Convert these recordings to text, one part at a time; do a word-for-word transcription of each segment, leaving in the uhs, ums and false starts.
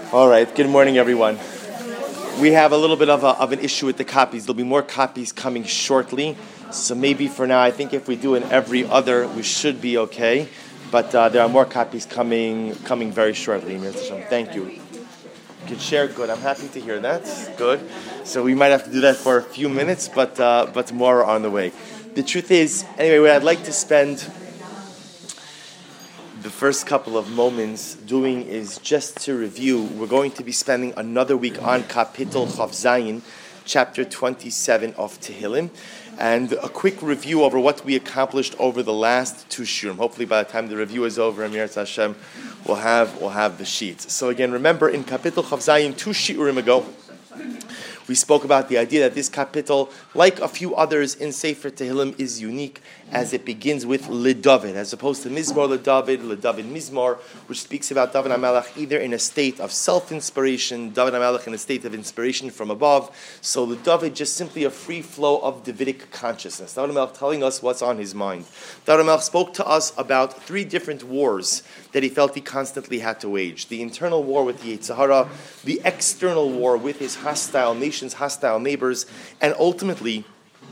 All right, good morning, everyone. We have a little bit of, a, of an issue with the copies. There'll be more copies coming shortly. So maybe for now, I think if we do an every other, we should be okay. But uh, there are more copies coming coming very shortly. Thank you. You can share, good. I'm happy to hear that. Good. So we might have to do that for a few minutes, but uh, but more are on the way. The truth is, anyway, what I'd like to spend the first couple of moments doing is just to review. We're going to be spending another week on Kapitel Chav Zayin, chapter twenty-seven of Tehillim, and a quick review over what we accomplished over the last two shurim. Hopefully by the time the review is over, Amir Hashem, we'll have, we'll have the sheets. So again, remember in Kapitel Chav Zayin, two shurim ago, we spoke about the idea that this kapitel, like a few others in Sefer Tehillim, is unique as it begins with LeDavid, as opposed to Mizmor LeDavid, LeDavid Mizmor, which speaks about David HaMelech either in a state of self-inspiration, David HaMelech in a state of inspiration from above. So LeDavid, just simply a free flow of Davidic consciousness. David HaMelech telling us what's on his mind. David HaMelech spoke to us about three different wars that he felt he constantly had to wage. The internal war with the Yetzer Hara, the external war with his hostile nations, hostile neighbors, and ultimately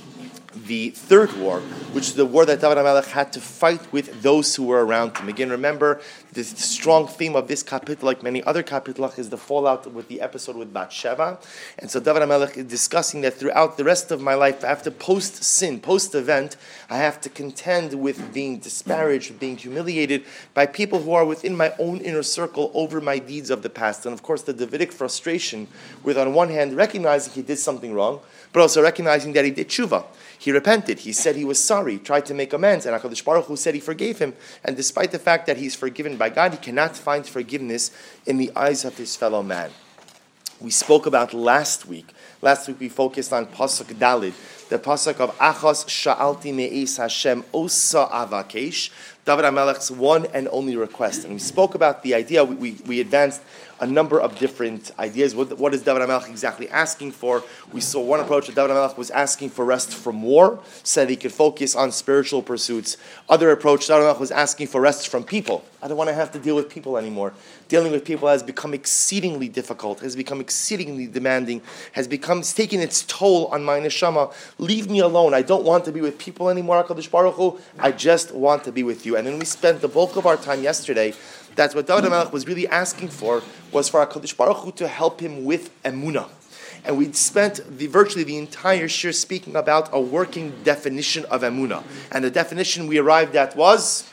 the third war, which is the war that David HaMelech had to fight with those who were around him. Again, remember, the strong theme of this kapitel, like many other kapitelach, is the fallout with the episode with Bathsheba. And so David HaMelech is discussing that throughout the rest of my life, I have to post-sin, post-event, I have to contend with being disparaged, being humiliated by people who are within my own inner circle over my deeds of the past. And of course, the Davidic frustration with, on one hand, recognizing he did something wrong, but also recognizing that he did tshuva. He repented. He said he was sorry, tried to make amends, and HaKadosh Baruch Hu said he forgave him. And despite the fact that he's forgiven by God, he cannot find forgiveness in the eyes of his fellow man. We spoke about last week. Last week we focused on Pasuk Dalid, the Pasuk of Achos Sha'alti Me'es Hashem Osa Avakesh, David HaMelech's one and only request. And we spoke about the idea, we, we, we advanced a number of different ideas. What, what is David HaMelech exactly asking for? We saw one approach that David HaMelech was asking for rest from war, said he could focus on spiritual pursuits. Other approach, David HaMelech was asking for rest from people. I don't want to have to deal with people anymore. Dealing with people has become exceedingly difficult, has become exceedingly demanding, has become it's taken its toll on my neshama. Leave me alone. I don't want to be with people anymore, HaKadosh Baruch Hu. I just want to be with you. And then we spent the bulk of our time yesterday. That's what David HaMelech was really asking for, was for HaKadosh Baruch Hu to help him with emunah. And we spent the, virtually the entire shir speaking about a working definition of emunah. And the definition we arrived at was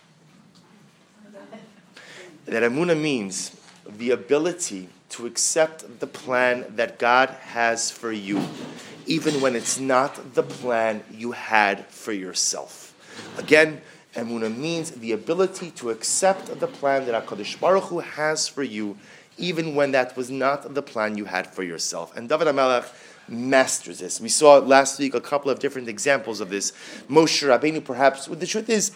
that emunah means the ability to accept the plan that God has for you, even when it's not the plan you had for yourself. Again, emunah means the ability to accept the plan that HaKadosh Baruch Hu has for you, even when that was not the plan you had for yourself. And David HaMelech masters this. We saw last week a couple of different examples of this. Moshe Rabbeinu, perhaps, well, the truth is,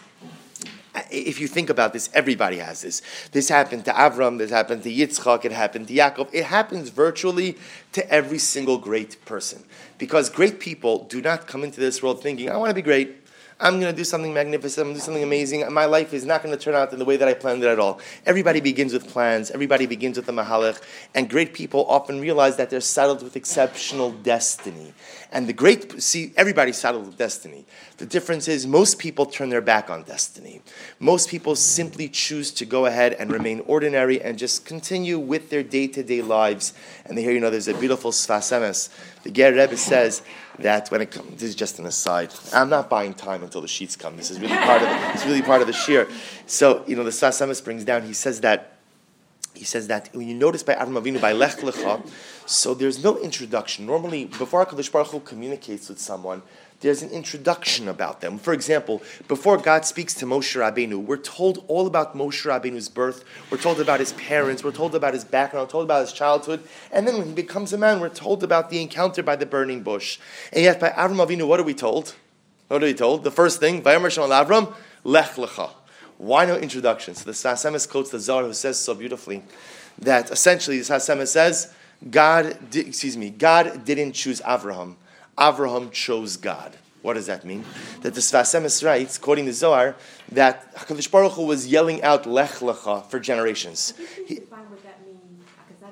if you think about this, everybody has this. This happened to Avram, this happened to Yitzchak, it happened to Yaakov. It happens virtually to every single great person. Because great people do not come into this world thinking, I want to be great. I'm going to do something magnificent, I'm going to do something amazing. My life is not going to turn out in the way that I planned it at all. Everybody begins with plans. Everybody begins with a mahalach. And great people often realize that they're saddled with exceptional destiny. And the great, see, everybody's saddled with destiny. The difference is most people turn their back on destiny. Most people simply choose to go ahead and remain ordinary and just continue with their day-to-day lives. And here, you know, there's a beautiful Sfas Emes. The Ger Rebbe says that when it comes, this is just an aside. I'm not buying time until the sheets come. This is really part of the, it's really part of the shir. So, you know, the Sfas Emes brings down, he says that He says that when you notice by Avram Avinu, by Lech Lecha, so there's no introduction. Normally, before HaKadosh Baruch Hu communicates with someone, there's an introduction about them. For example, before God speaks to Moshe Rabbeinu, we're told all about Moshe Rabbeinu's birth, we're told about his parents, we're told about his background, we're told about his childhood, and then when he becomes a man, we're told about the encounter by the burning bush. And yet by Avram Avinu, what are we told? What are we told? The first thing, Vayomer Shem al Avram, Lech Lecha. Why no introduction? So the Sfas Emes quotes the Zohar, who says so beautifully that essentially the Sfas Emes says, God, di- excuse me, God didn't choose Avraham. Avraham chose God. What does that mean? That the Sfas Emes writes, quoting the Zohar, that HaKadosh Baruch Hu was yelling out Lech Lecha for generations. Could you please define what that means? Because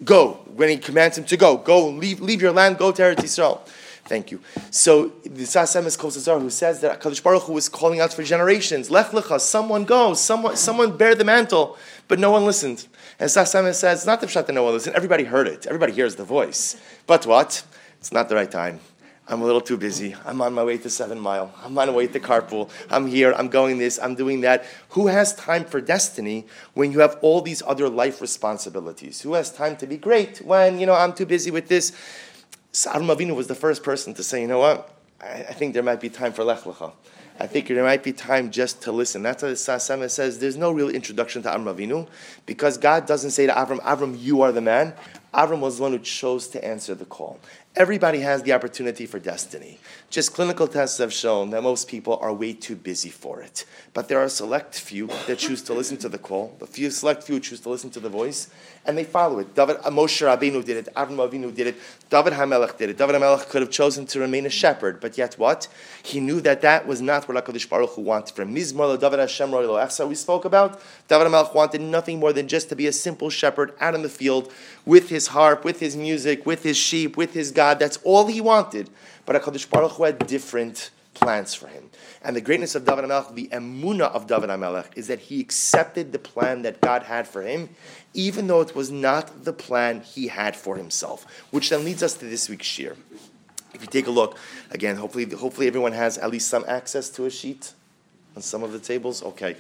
Go. When he commands him to go, go, leave, leave your land, go to Eretz Yisrael. Thank you. So the Sas Emes Kosazar, who says that Kadosh Baruch Hu was calling out for generations, Lech Lecha, someone go, someone, someone bear the mantle, but no one listened. And Sas Emes says, not the pshat that no one listened. Everybody heard it. Everybody hears the voice. But what? It's not the right time. I'm a little too busy. I'm on my way to Seven Mile. I'm on my way to carpool. I'm here. I'm going this. I'm doing that. Who has time for destiny when you have all these other life responsibilities? Who has time to be great when, you know, I'm too busy with this? So Avram Avinu was the first person to say, you know what? I, I think there might be time for Lech Lecha. I think there might be time just to listen. That's why the Sas Emes says there's no real introduction to Avram Avinu because God doesn't say to Avram, Avram, you are the man. Avram was the one who chose to answer the call. Everybody has the opportunity for destiny. Just clinical tests have shown that most people are way too busy for it. But there are a select few that choose to listen to the call. The few select few choose to listen to the voice, and they follow it. David, Moshe Rabbeinu did it. Avram Avinu did it. David HaMelech did it. David HaMelech could have chosen to remain a shepherd, but yet what? He knew that that was not what HaKadosh Baruch Hu wanted from him. Mizmor David Hashem Roi Lo Echsa we spoke about. David HaMelech wanted nothing more than just to be a simple shepherd out in the field with his harp, with his music, with his sheep, with his God. That's all he wanted. But HaKadosh Baruch Hu had different plans for him. And the greatness of David HaMelech, the emunah of David HaMelech, is that he accepted the plan that God had for him, even though it was not the plan he had for himself. Which then leads us to this week's shir. If you take a look, again, hopefully, hopefully everyone has at least some access to a sheet on some of the tables. Okay.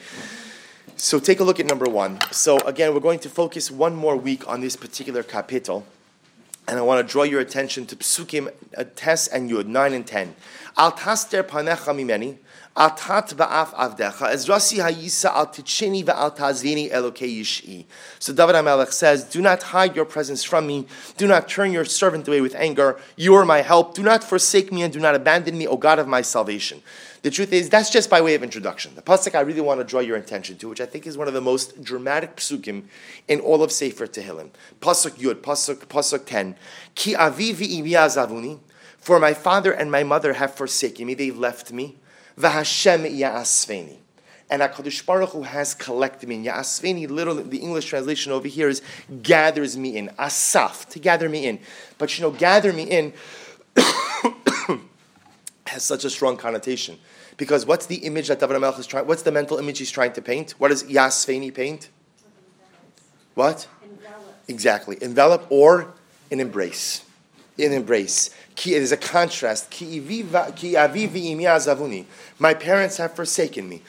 So take a look at number one. So again, we're going to focus one more week on this particular kapitel. And I want to draw your attention to Psukim, uh, Tes and Yud, nine and ten. Al taster panecha mimeni, al tat ba'af avdecha, ezrasi hayisa al tichini va'al tazvini elokei yish'i. So David HaMelech says, do not hide your presence from me. Do not turn your servant away with anger. You are my help. Do not forsake me and do not abandon me, O God of my salvation. The truth is, that's just by way of introduction. The pasuk I really want to draw your attention to, which I think is one of the most dramatic psukim in all of Sefer Tehillim. Pasuk Yud, pasuk, pasuk ten. Ki avi v'imi azavuni, for my father and my mother have forsaken me, they've left me. V'Hashem ya'asveni. And HaKadosh Baruch Hu has collected me. Ya'asveni, literally, the English translation over here is gathers me in. Asaf, to gather me in. But you know, gather me in has such a strong connotation. Because what's the image that David HaMelech is trying, what's the mental image he's trying to paint? What does Yasveni paint? What? Envelop. Exactly. Envelop or an embrace. An embrace. Ki, it is a contrast. Ki avi v'imi azavuni. My parents have forsaken me.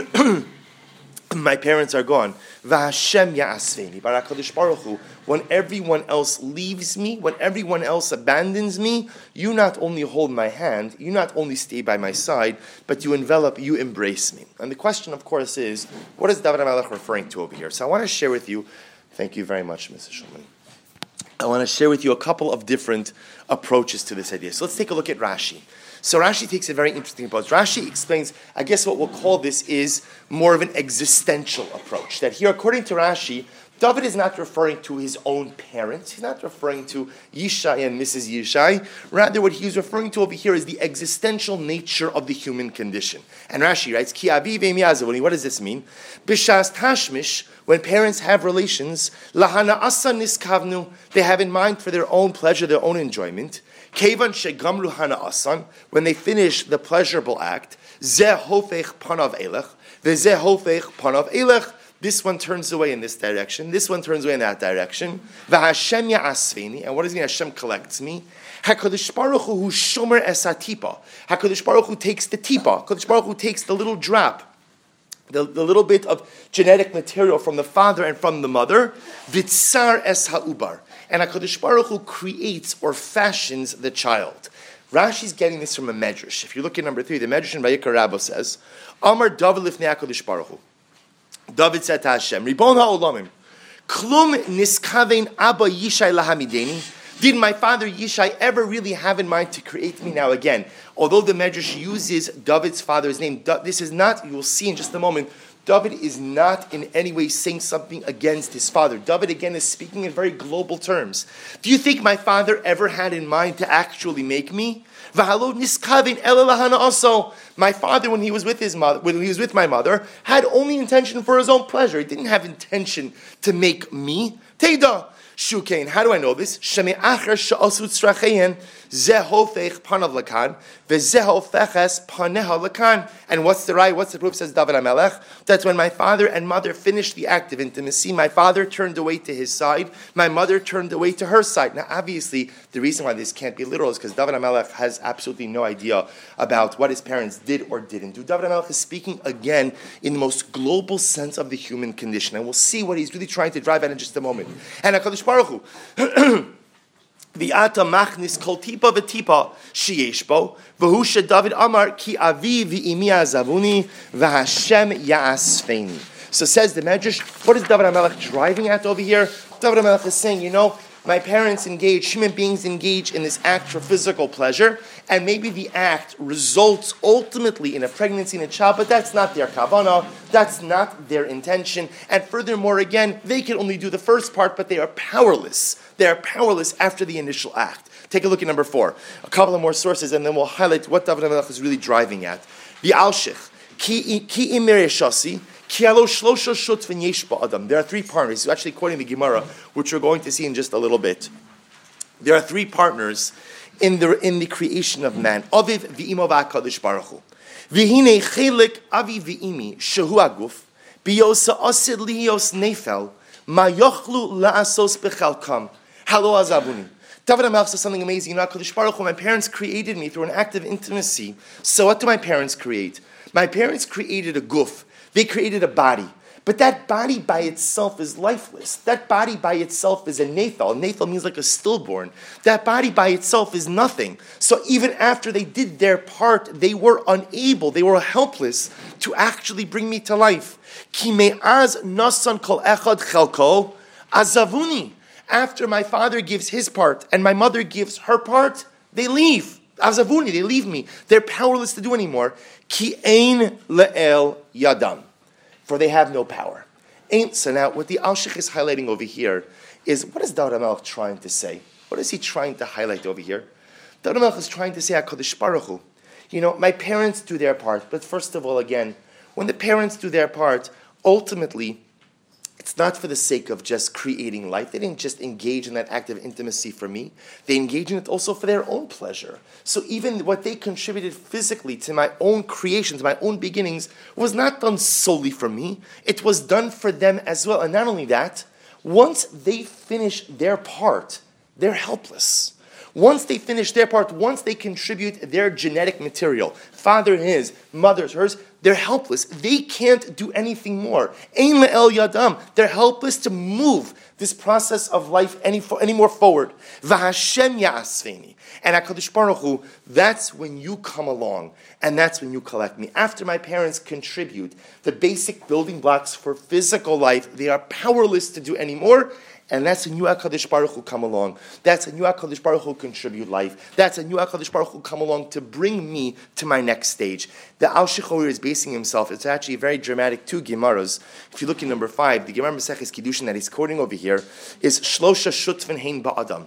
My parents are gone. V'Hashem ya'asveni. But HaKadosh Baruch Hu, when everyone else leaves me, when everyone else abandons me, you not only hold my hand, you not only stay by my side, but you envelop, you embrace me. And the question, of course, is, what is David HaMelech referring to over here? So I want to share with you, thank you very much, Missus Schulman. I want to share with you a couple of different approaches to this idea. So let's take a look at Rashi. So Rashi takes a very interesting approach. Rashi explains, I guess what we'll call this is more of an existential approach. That here, according to Rashi, David is not referring to his own parents. He's not referring to Yishai and Missus Yishai. Rather, what he's referring to over here is the existential nature of the human condition. And Rashi writes, Ki avi v'imi azavuni. What does this mean? B'shas tashmish, when parents have relations, lahana asa niskavnu, they have in mind for their own pleasure, their own enjoyment. Kevan shegamru hana asan, when they finish the pleasurable act, zeh hofech panav elech, v'zeh hofech panav elech. This one turns away in this direction. This one turns away in that direction. V'Hashem ya'asveni, and what does it mean? Hashem collects me. Hakadosh Baruch Hu shomer es hatipa. Hakadosh Baruch Hu takes the tipa. Hakadosh Baruch Hu takes the little drop, the, the little bit of genetic material from the father and from the mother. V'tzar es ha'ubar, and Hakadosh Baruch Hu creates or fashions the child. Rashi's getting this from a medrash. If you look at number three, the medrash in Vayikra Rabbo says, Amar David lifnei Hakadosh Baruch Hu. David said to Hashem, Ribon ha'olamim, Klum niskavein Abba Yishai lahamideni. Did my father Yishai ever really have in mind to create me? Now again, although the Medrash uses David's father's name, this is not, you will see in just a moment, David is not in any way saying something against his father. David again is speaking in very global terms. Do you think my father ever had in mind to actually make me? Also, my father, when he was with his mother, when he was with my mother, had only intention for his own pleasure. He didn't have intention to make me. Teida, Shukain. How do I know this? Shemi acher she'asu tzrachein zehofech panav lakan vezehofeches paneha lakan. And what's the right? What's the proof? Says David HaMelech. That's when my father and mother finished the act of intimacy. My father turned away to his side. My mother turned away to her side. Now, obviously, the reason why this can't be literal is because David HaMelech has absolutely no idea about what his parents did or didn't do. David HaMelech is speaking again in the most global sense of the human condition, and we'll see what he's really trying to drive at in just a moment. And HaKadosh Baruch Hu, V'ata machnis kol tipa v'tipa sheyesh bo v'hu David Amar ki avi v'imi azavuni v'Hashem ya'asfeini. So says the Medrash, what is David HaMelech driving at over here? David HaMelech is saying, you know, my parents engage, human beings engage in this act for physical pleasure, and maybe the act results ultimately in a pregnancy and a child, but that's not their kavanah, that's not their intention, and furthermore, again, they can only do the first part, but they are powerless. They are powerless after the initial act. Take a look at number four. A couple of more sources, and then we'll highlight what David HaMelech is really driving at. The Alshich, ki imere shasi, there are three partners. He's actually quoting the Gemara, which we're going to see in just a little bit. There are three partners in the in the creation of man. Aviv v'imo v'akadosh baruch hu. V'hine chelik aviv v'imi shehu aguf biyosa asid liyos nefel ma yochlu la'asos bechalkam halo azabuni. David HaMelech says something amazing. You know, HaKadosh Baruch Hu, my parents created me through an act of intimacy. So what do my parents create? My parents created a guf. They created a body. But that body by itself is lifeless. That body by itself is a nathal. Nathal means like a stillborn. That body by itself is nothing. So even after they did their part, they were unable, they were helpless to actually bring me to life. Ki me'az nasan kol echad chelko azavuni. After my father gives his part and my mother gives her part, they leave. Azavuni, they leave me. They're powerless to do anymore. Ki ein le'el yadam. For they have no power. Ain't so now what the Alshich is highlighting over here is, what is David HaMelech trying to say? What is he trying to highlight over here? David HaMelech is trying to say, HaKadosh Baruch Hu, you know, my parents do their part, but first of all, again, when the parents do their part, ultimately, it's not for the sake of just creating life. They didn't just engage in that act of intimacy for me. They engage in it also for their own pleasure. So even what they contributed physically to my own creation, to my own beginnings, was not done solely for me. It was done for them as well. And not only that, once they finish their part, they're helpless. Once they finish their part, once they contribute their genetic material, father his, mother's hers, they're helpless. They can't do anything more. Ein le'el yadam. They're helpless to move this process of life any, any more forward. V'Hashem ya'asveni. And HaKadosh Baruch Hu, that's when you come along, and that's when you collect me. After my parents contribute the basic building blocks for physical life, they are powerless to do any more. And that's when you, HaKadosh Baruch Hu, come along. That's when you, HaKadosh Baruch Hu, contribute life. That's when you, HaKadosh Baruch Hu, come along to bring me to my next stage. The Alshich is basing himself, it's actually very dramatic, two Gemaras. If you look at number five, the Gemara Maseches Kiddushin that he's quoting over here is Shlosha Shutfin Hein Ba'adam.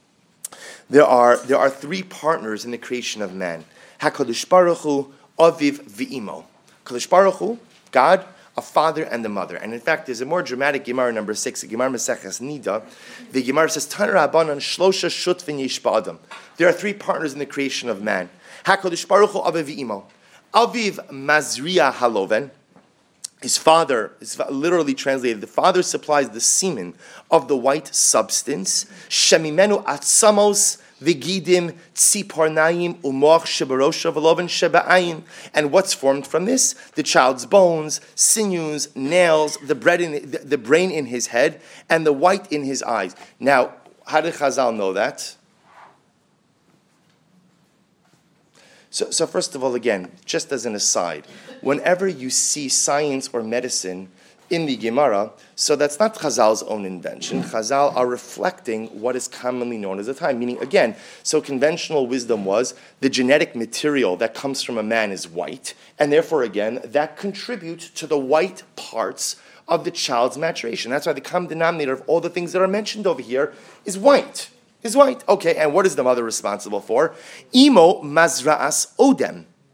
There are, there are three partners in the creation of man. HaKadosh Baruch Hu, Aviv V'imo. HaKadosh Baruch Hu, God, a father and a mother. And in fact, there's a more dramatic Gemara number six, a Gemara Maseches Nida. The Gemara says, Tan Rabbanan Shlosha Shutvin Yesh Ba'adam. There are three partners in the creation of man. HaKadosh Baruch Hu Aviv V'imo. Aviv Mazriya Haloven. His father is literally translated, the father supplies the semen of the white substance. Shemimenu Atzamos Vigidim Tzipornaim Umoch Shebarosha Veloven Sheba'ayin. And what's formed from this? The child's bones, sinews, nails, the, bread in, the, the brain in his head, and the white in his eyes. Now, how did Chazal know that? So, so first of all, again, just as an aside, whenever you see science or medicine in the Gemara, so that's not Chazal's own invention. Chazal are reflecting what is commonly known as the time. Meaning, again, so conventional wisdom was the genetic material that comes from a man is white, and therefore, again, that contributes to the white parts of the child's maturation. That's why the common denominator of all the things that are mentioned over here is white. Is white. Okay, and what is the mother responsible for? Imo mazra'as odem.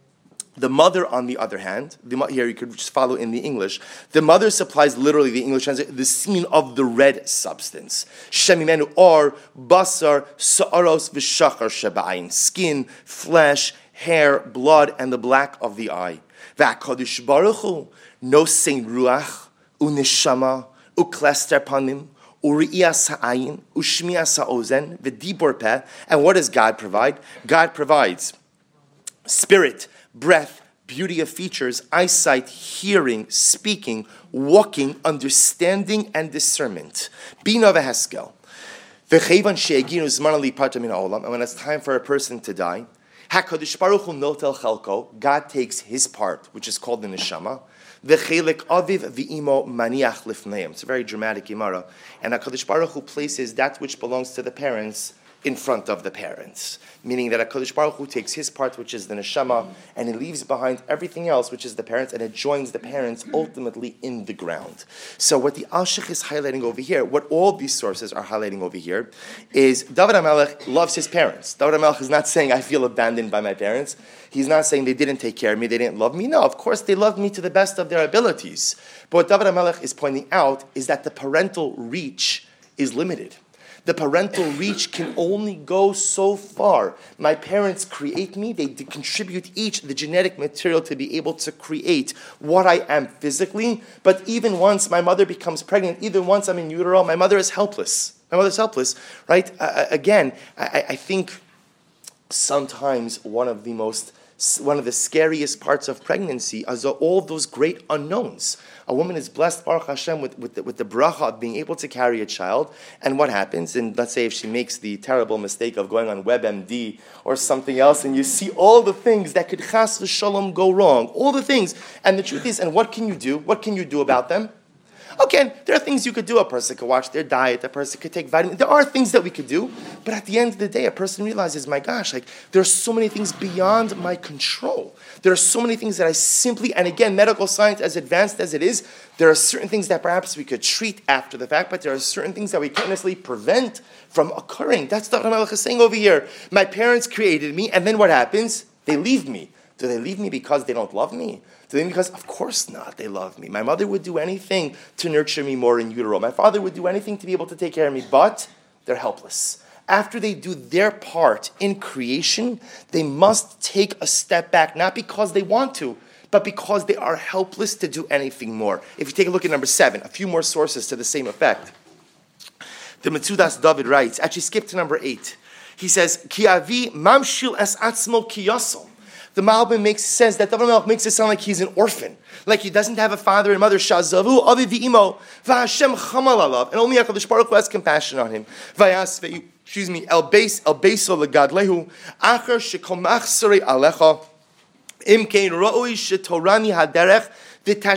The mother, on the other hand, the, here you could just follow in the English, the mother supplies literally the English translation, the scene of the red substance. Shemimenu or basar sa'aros v'shachar sheba'ayin, skin, flesh, hair, blood, and the black of the eye. V'akadosh baruch hu nosein ruach u'neshama u'klester panim u'ri'iyas ha'ayin u'shmiyas ha'ozen v'dibor peh. And what does God provide? God provides spirit, breath, beauty of features, eyesight, hearing, speaking, walking, understanding, and discernment. Bina v'heskel. V'chevan she'eginu zman liparta min ha'olam. And when it's time for a person to die, HaKadosh Baruch Hu notel chelko, God takes his part, which is called the neshama. V'chelik aviv v'imo maniach lifneim. It's a very dramatic Gemara. And HaKadosh Baruch Hu places that which belongs to the parents in front of the parents, meaning that HaKadosh Baruch Hu takes his part, which is the neshama, and he leaves behind everything else, which is the parents, and it joins the parents ultimately in the ground. So what the Alshich is highlighting over here, what all these sources are highlighting over here, is David HaMelech loves his parents. David HaMelech is not saying, I feel abandoned by my parents. He's not saying they didn't take care of me, they didn't love me. No, of course they loved me to the best of their abilities. But what David HaMelech is pointing out is that the parental reach is limited. The parental reach can only go so far. My parents create me. They contribute each the genetic material to be able to create what I am physically. But even once my mother becomes pregnant, even once I'm in utero, my mother is helpless. My mother's helpless, right? Uh, again, I, I think sometimes one of the most One of the scariest parts of pregnancy is all those great unknowns. A woman is blessed, Baruch Hashem, with, with, the, with the bracha of being able to carry a child. And what happens? And let's say if she makes the terrible mistake of going on WebMD or something else, and you see all the things that could chas v'shalom go wrong, all the things. And the truth is, and what can you do? What can you do about them? Okay, there are things you could do. A person could watch their diet. A person could take vitamins. There are things that we could do. But at the end of the day, a person realizes, my gosh, like there are so many things beyond my control. There are so many things that I simply, and again, medical science, as advanced as it is, there are certain things that perhaps we could treat after the fact, but there are certain things that we can't necessarily prevent from occurring. That's what Ramelech is saying over here. My parents created me, and then what happens? They leave me. Do they leave me because they don't love me? Do they because, of course not, they love me. My mother would do anything to nurture me more in utero. My father would do anything to be able to take care of me, but they're helpless. After they do their part in creation, they must take a step back, not because they want to, but because they are helpless to do anything more. If you take a look at number seven, a few more sources to the same effect. The Metzudas David writes, actually skip to number eight. He says, Ki avi mamshil es atzmo ki yasol. The Malbim makes says that David HaMelech makes it sound like he's an orphan, like he doesn't have a father and mother. Shazavu avi v'imo v'Hashem chamal alav, and only HaKadosh Baruch Hu has compassion on him. Vayas ve'yu, excuse me, el beis el beiso legadlehu acher shekol machsarei alecha im kein ra'oi shetorani haderech. So the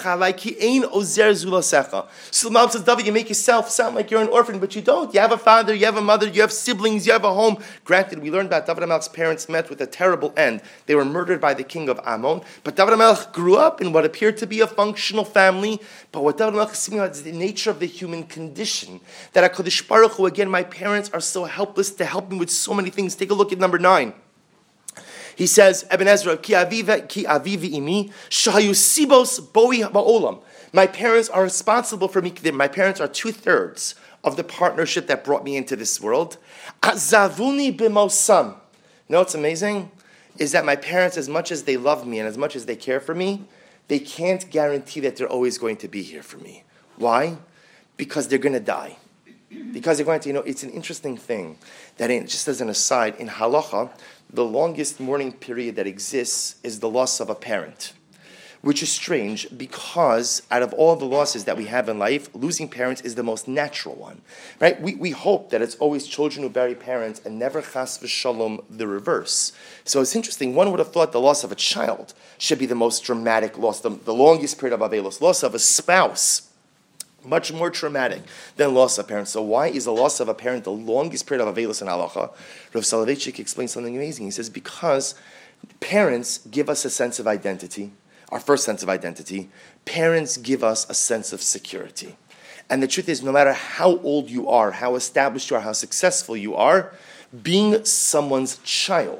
Malbim says, David, you make yourself sound like you're an orphan, but you don't. You have a father, you have a mother, you have siblings, you have a home. Granted, we learned about David HaMelech's parents met with a terrible end. They were murdered by the king of Ammon. But David HaMelech grew up in what appeared to be a functional family. But what David HaMelech is speaking about is the nature of the human condition. That HaKadosh Baruch Hu, again, my parents are so helpless to help me with so many things. Take a look at number nine. He says, Eben Ezra, Ki aviv ki aviv imi shahayu sibos boi ba'olam. My parents are responsible for me. My parents are two thirds of the partnership that brought me into this world. Azavuni b'mosam. You know what's amazing? Is that my parents, as much as they love me and as much as they care for me, they can't guarantee that they're always going to be here for me. Why? Because they're going to die. Because they're going to, you know, it's an interesting thing that, in, just as an aside, in halacha, the longest mourning period that exists is the loss of a parent, which is strange because out of all the losses that we have in life, losing parents is the most natural one, right? We we hope that it's always children who bury parents and never chas v'shalom the reverse. So it's interesting. One would have thought the loss of a child should be the most dramatic loss, the, the longest period of avelos. Loss of a spouse, much more traumatic than loss of parents. So why is the loss of a parent the longest period of avelos in halacha? Rav Soloveitchik explains something amazing. He says, because parents give us a sense of identity, our first sense of identity. Parents give us a sense of security. And the truth is, no matter how old you are, how established you are, how successful you are, being someone's child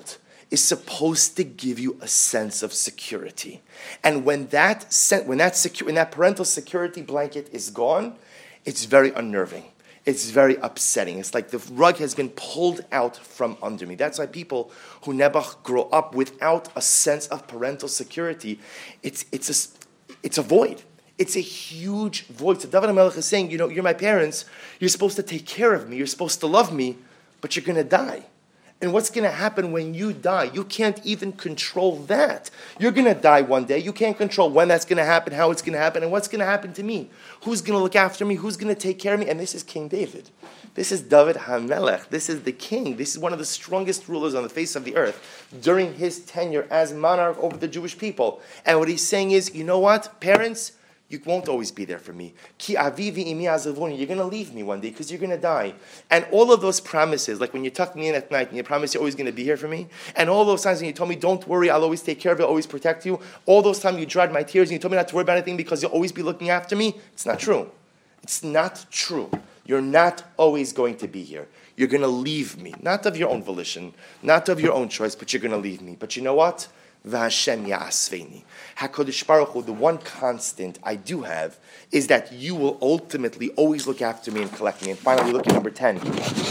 is supposed to give you a sense of security. And when that sen- when that secu- when that parental security blanket is gone, it's very unnerving. It's very upsetting. It's like the rug has been pulled out from under me. That's why people who never grow up without a sense of parental security, it's it's a it's a void. It's a huge void. So David HaMelech is saying, you know, you're my parents. You're supposed to take care of me. You're supposed to love me, but you're going to die. And what's going to happen when you die? You can't even control that. You're going to die one day. You can't control when that's going to happen, how it's going to happen, and what's going to happen to me. Who's going to look after me? Who's going to take care of me? And this is King David. This is David HaMelech. This is the king. This is one of the strongest rulers on the face of the earth during his tenure as monarch over the Jewish people. And what he's saying is, you know what, parents? You won't always be there for me. Ki avivi imi azavuni. You're going to leave me one day because you're going to die. And all of those promises, like when you tucked me in at night and you promised you're always going to be here for me, and all those times when you told me, don't worry, I'll always take care of you, I'll always protect you, all those times you dried my tears and you told me not to worry about anything because you'll always be looking after me, it's not true. It's not true. You're not always going to be here. You're going to leave me. Not of your own volition, not of your own choice, but you're going to leave me. But you know what? V'Hashem ya'asveini. HaKadosh Baruch Hu, the one constant I do have is that you will ultimately always look after me and collect me. And finally, look at number ten.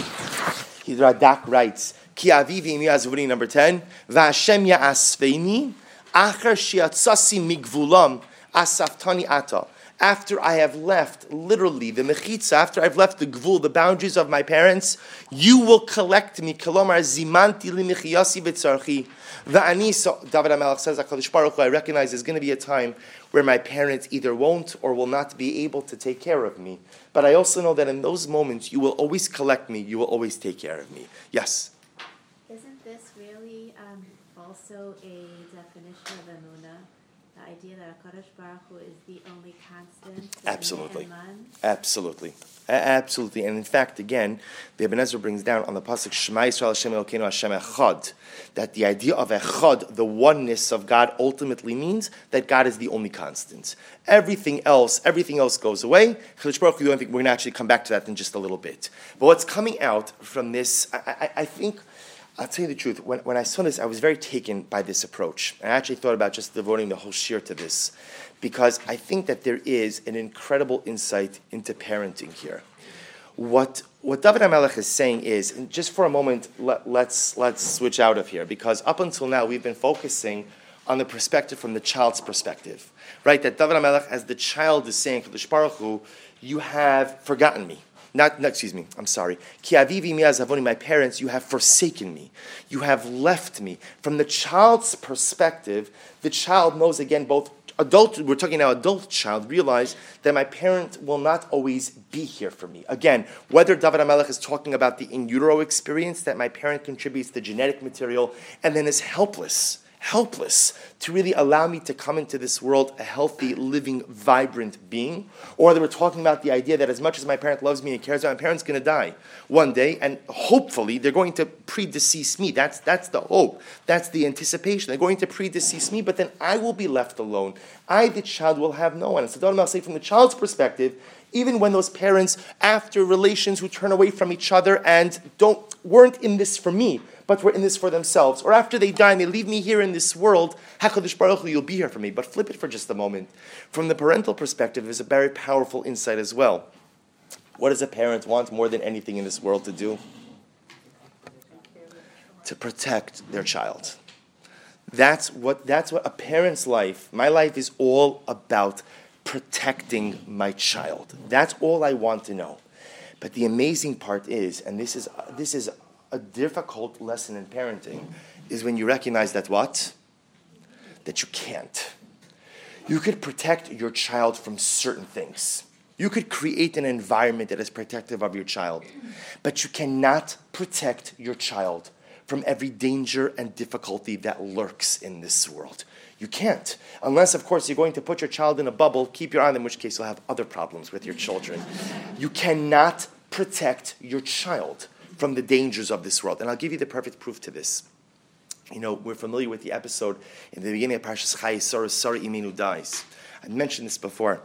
Radak writes, Ki avivi imi azvuni, number ten, V'Hashem ya'asveini, achar shiatzasi migvulam asaftani ata. After I have left, literally, the mechitza, after I've left the gvul, the boundaries of my parents, you will collect me. Kolomar zimanti li mechiyasi v'tzarchi. V'ani, so David HaMelech says, HaKadosh Baruch Hu, I recognize there's going to be a time where my parents either won't or will not be able to take care of me. But I also know that in those moments, you will always collect me, you will always take care of me. Yes? Isn't this really um, also a definition of emunah? The idea that HaKadosh Baruch Hu is the only constant. Absolutely. Absolutely. A- absolutely. And in fact, again, the Ibn Ezra brings down on the pasuk Shema Yisrael Hashem Elokeinu Hashem Echad, that the idea of Echad, the oneness of God, ultimately means that God is the only constant. Everything else, everything else goes away. HaKadosh Baruch Hu, I think we're going to actually come back to that in just a little bit. But what's coming out from this, I, I, I think, I'll tell you the truth, when, when I saw this, I was very taken by this approach. I actually thought about just devoting the whole shir to this, because I think that there is an incredible insight into parenting here. What what David HaMelech is saying is, and just for a moment, let, let's, let's switch out of here, because up until now, we've been focusing on the perspective from the child's perspective, right? That David HaMelech, as the child, is saying to the Baruch Hu, you have forgotten me. Not, no, excuse me, I'm sorry. Ki avivi mi azavoni, my parents, you have forsaken me. You have left me. From the child's perspective, the child knows, again, both adult, we're talking now adult child, realize that my parent will not always be here for me. Again, whether David HaMelech is talking about the in utero experience, that my parent contributes the genetic material, and then is helpless, helpless to really allow me to come into this world a healthy, living, vibrant being, or that we're talking about the idea that as much as my parent loves me and cares about me, my parent's going to die one day, and hopefully they're going to predecease me. That's that's the hope. That's the anticipation. They're going to predecease me, but then I will be left alone. I, the child, will have no one. And so David HaMelech say, from the child's perspective, even when those parents, after relations who turn away from each other and don't weren't in this for me, but were in this for themselves, or after they die and they leave me here in this world, HaKadosh Baruch Hu, you'll be here for me. But flip it for just a moment. From the parental perspective, there's a very powerful insight as well. What does a parent want more than anything in this world to do? To protect their child. That's what, that's what a parent's life, my life is all about protecting my child. That's all I want to know. But the amazing part is, and this is this is a difficult lesson in parenting, is when you recognize that what? That you can't. You could protect your child from certain things. You could create an environment that is protective of your child, but you cannot protect your child from every danger and difficulty that lurks in this world. You can't. Unless, of course, you're going to put your child in a bubble, keep your eye on them, in which case you'll have other problems with your children. You cannot protect your child from the dangers of this world. And I'll give you the perfect proof to this. You know, we're familiar with the episode in the beginning of Parshas Chayei, Sarah, Sarah Imenu dies. I mentioned this before.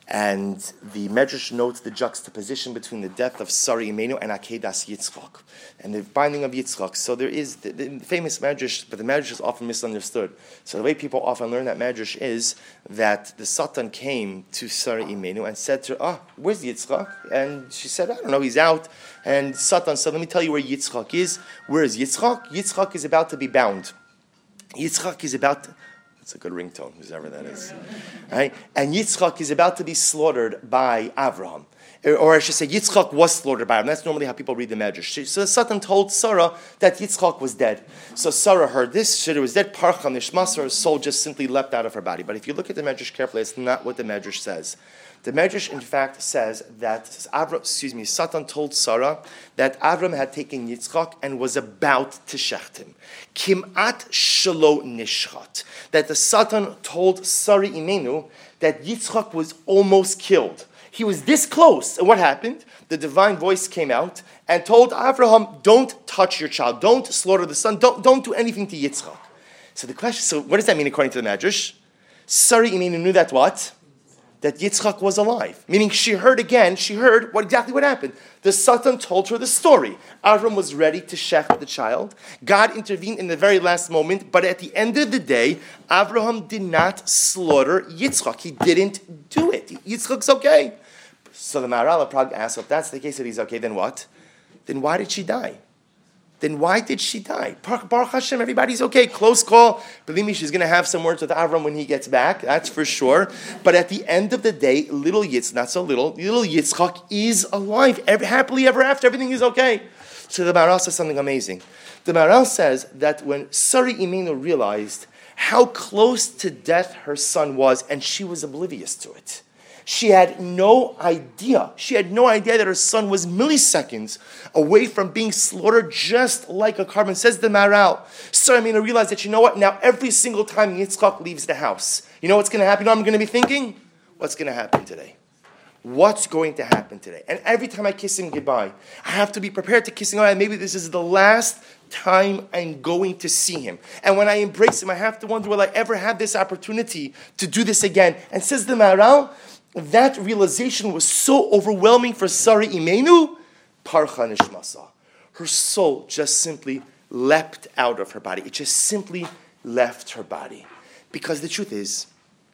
And the Medrash notes the juxtaposition between the death of Sarah Imenu and Akedas Yitzchak, and the binding of Yitzchak. So there is the, the famous Medrash, but the Medrash is often misunderstood. So the way people often learn that Medrash is that the Satan came to Sarah Imenu and said to her, "Ah, where's Yitzchak?" And she said, "I don't know, he's out." And Satan said, "Let me tell you where Yitzchak is. Where is Yitzchak? Yitzchak is about to be bound. Yitzchak is about to..." It's a good ringtone, whoever that is. Right? And Yitzchak is about to be slaughtered by Avraham. Or I should say, Yitzchak was slaughtered by Avraham. That's normally how people read the Medrash. So Satan told Sarah that Yitzchak was dead. So Sarah heard this. She was dead. Parcha nishmas. Her soul just simply leapt out of her body. But if you look at the Medrash carefully, it's not what the Medrash says. The Medrash, in fact, says that Avram, excuse me, Satan told Sarah that Avram had taken Yitzchak and was about to shecht him. Kimat shelo nishchat. That the Satan told Sarah Imenu that Yitzchak was almost killed. He was this close. And what happened? The divine voice came out and told Avraham, don't touch your child. Don't slaughter the son. Don't, don't do anything to Yitzchak. So the question, so what does that mean according to the Medrash? Sarah Imenu knew that what? That Yitzchak was alive. Meaning she heard again, she heard what exactly what happened. The Satan told her the story. Avram was ready to shecht the child. God intervened in the very last moment, but at the end of the day, Avraham did not slaughter Yitzchak. He didn't do it. Yitzchak's okay. So the Maharal Prague asks, if that's the case that he's okay, then what? Then why did she die? Then why did she die? Baruch Hashem, everybody's okay. Close call. Believe me, she's going to have some words with Avram when he gets back. That's for sure. But at the end of the day, little Yitzchak, not so little, little Yitzchak is alive. Every, happily ever after, everything is okay. So the Maharal says something amazing. The Maharal says that when Sarah Imenu realized how close to death her son was, and she was oblivious to it. She had no idea. She had no idea that her son was milliseconds away from being slaughtered just like a carbon. Says the Maharal. Sarah Imenu realized that, you know what? Now every single time Yitzchak leaves the house, you know what's going to happen? You know what I'm going to be thinking? What's going to happen today? What's going to happen today? And every time I kiss him goodbye, I have to be prepared to kiss him goodbye. Maybe this is the last time I'm going to see him. And when I embrace him, I have to wonder, will I ever have this opportunity to do this again? And says the Maharal, that realization was so overwhelming for Sarah Imenu, Parcha nishmasa. Her soul just simply leapt out of her body. It just simply left her body. Because the truth is,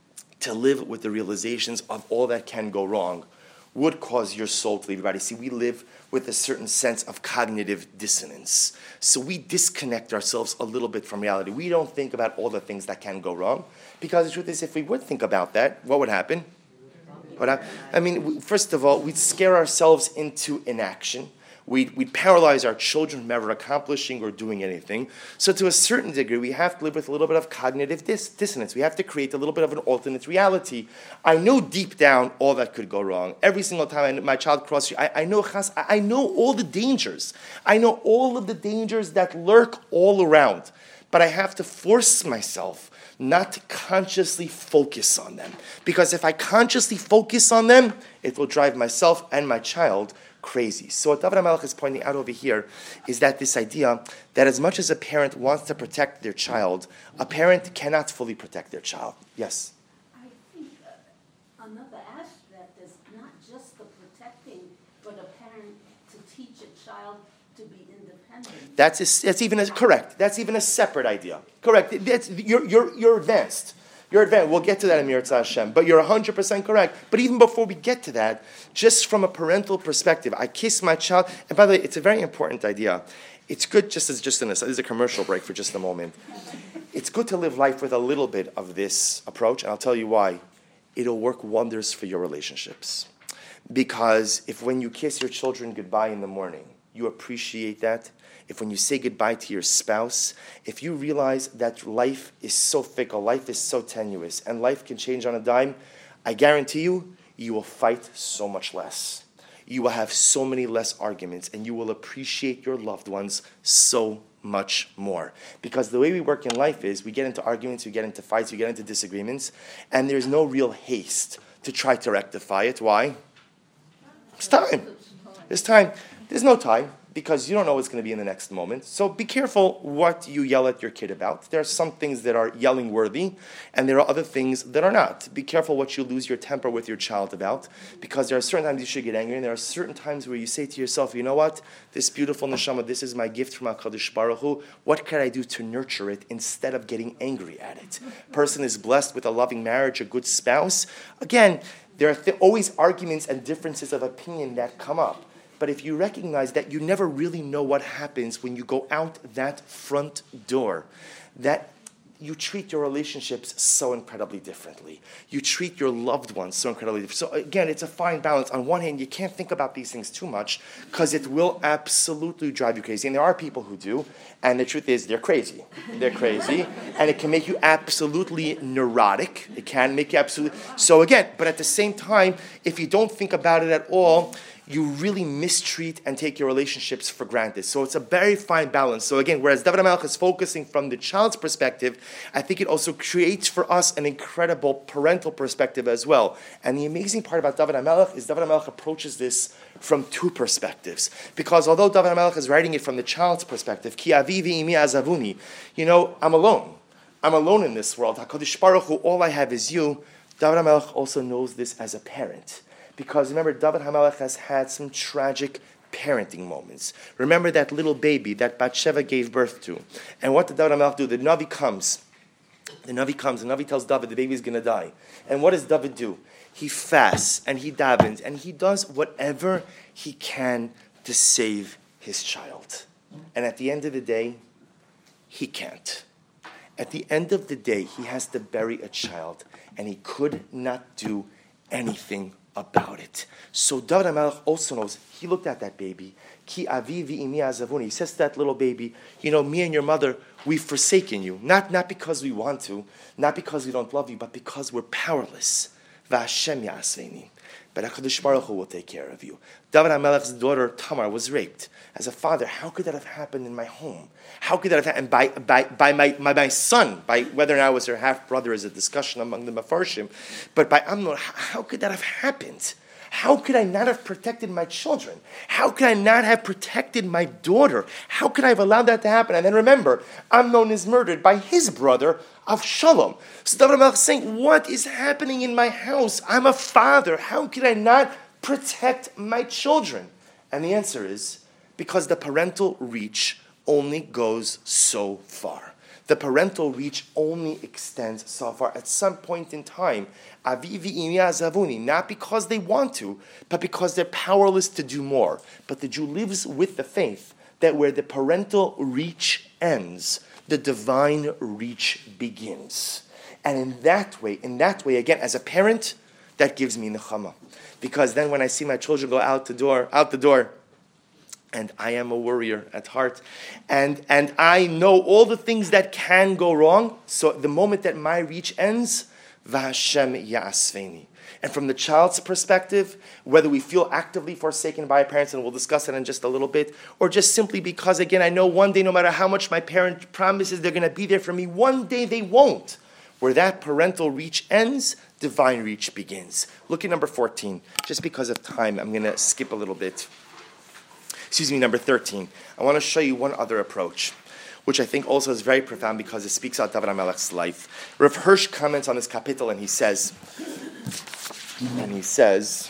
to live with the realizations of all that can go wrong would cause your soul to leave your body. See, we live with a certain sense of cognitive dissonance. So we disconnect ourselves a little bit from reality. We don't think about all the things that can go wrong. Because the truth is, if we would think about that, what would happen? But I, I mean, first of all, we'd scare ourselves into inaction. We'd, we'd paralyze our children from ever accomplishing or doing anything. So to a certain degree, we have to live with a little bit of cognitive dis- dissonance. We have to create a little bit of an alternate reality. I know deep down all that could go wrong. Every single time I, my child crosses, I, I know I know all the dangers. I know all of the dangers that lurk all around. But I have to force myself not to consciously focus on them. Because if I consciously focus on them, it will drive myself and my child crazy. So what David HaMelech is pointing out over here is that this idea that as much as a parent wants to protect their child, a parent cannot fully protect their child. Yes? I think uh, another aspect is not just the protecting, but a parent to teach a child to be independent. That's a, that's even a, correct. That's even a separate idea. Correct. That's, you're, you're, you're advanced. You're advanced. We'll get to that in Mir Tzah Hashem. But you're one hundred percent correct. But even before we get to that, just from a parental perspective, I kiss my child. And by the way, it's a very important idea. It's good just as just in this. This is a commercial break for just a moment. It's good to live life with a little bit of this approach. And I'll tell you why. It'll work wonders for your relationships. Because if when you kiss your children goodbye in the morning, you appreciate that. If when you say goodbye to your spouse, if you realize that life is so fickle, life is so tenuous, and life can change on a dime, I guarantee you, you will fight so much less. You will have so many less arguments, and you will appreciate your loved ones so much more. Because the way we work in life is we get into arguments, we get into fights, we get into disagreements, and there's no real haste to try to rectify it. Why? It's time. There's time. There's no time. because you don't know what's going to be in the next moment. So be careful what you yell at your kid about. There are some things that are yelling worthy, and there are other things that are not. Be careful what you lose your temper with your child about, because there are certain times you should get angry, and there are certain times where you say to yourself, you know what, this beautiful neshama, this is my gift from HaKadosh Baruch Hu. What can I do to nurture it instead of getting angry at it? Person is blessed with a loving marriage, a good spouse. Again, there are th- always arguments and differences of opinion that come up. But if you recognize that you never really know what happens when you go out that front door, that you treat your relationships so incredibly differently. You treat your loved ones so incredibly differently. So again, it's a fine balance. On one hand, you can't think about these things too much because it will absolutely drive you crazy. And there are people who do. And the truth is, they're crazy. They're crazy. And it can make you absolutely neurotic. It can make you absolutely... So again, but at the same time, if you don't think about it at all, you really mistreat and take your relationships for granted. So it's a very fine balance. So again, whereas David HaMelech is focusing from the child's perspective, I think it also creates for us an incredible parental perspective as well. And the amazing part about David HaMelech is David HaMelech approaches this from two perspectives. Because although David HaMelech is writing it from the child's perspective, Ki avi v'imi azavuni, you know, I'm alone. I'm alone in this world. HaKadosh Baruch Hu, all I have is you. David HaMelech also knows this as a parent. Because remember, David HaMelech has had some tragic parenting moments. Remember that little baby that Bathsheba gave birth to. And what did David HaMelech do? The Navi comes. The Navi comes. The Navi tells David the baby is going to die. And what does David do? He fasts and he davens and he does whatever he can to save his child. And at the end of the day, he can't. At the end of the day, he has to bury a child and he could not do anything about it. So David HaMelech also knows, he looked at that baby, Ki avi v'imi azavuni. He says to that little baby, you know, me and your mother, we've forsaken you. Not, not because we want to, not because we don't love you, but because we're powerless. V'Hashem ya'asveni. But HaKadosh Baruch Hu will take care of you. David HaMelech's daughter Tamar was raped. As a father, how could that have happened in my home? How could that have happened by, by, by, my, my, my son? By whether or not I was her half-brother is a discussion among the Mefarshim. But by Amnon, how could that have happened? How could I not have protected my children? How could I not have protected my daughter? How could I have allowed that to happen? And then remember, Amnon is murdered by his brother, Avshalom. So David HaMelech is saying, what is happening in my house? I'm a father. How could I not protect my children? And the answer is, because the parental reach only goes so far. The parental reach only extends so far. At some point in time, avi v'imi azavuni, not because they want to, but because they're powerless to do more. But the Jew lives with the faith that where the parental reach ends, the divine reach begins. And in that way, in that way, again, as a parent, that gives me nechama. Because then when I see my children go out the door, out the door, and I am a warrior at heart, and, and I know all the things that can go wrong, so the moment that my reach ends, V'Hashem ya'asveni. And from the child's perspective, whether we feel actively forsaken by our parents, and we'll discuss that in just a little bit, or just simply because, again, I know one day, no matter how much my parent promises they're going to be there for me, one day they won't. Where that parental reach ends, divine reach begins. Look at number fourteen. Just because of time, I'm going to skip a little bit. Excuse me, number thirteen. I want to show you one other approach, which I think also is very profound because it speaks out David HaMelech's life. Rav Hirsch comments on this kapitel and he says, and he says,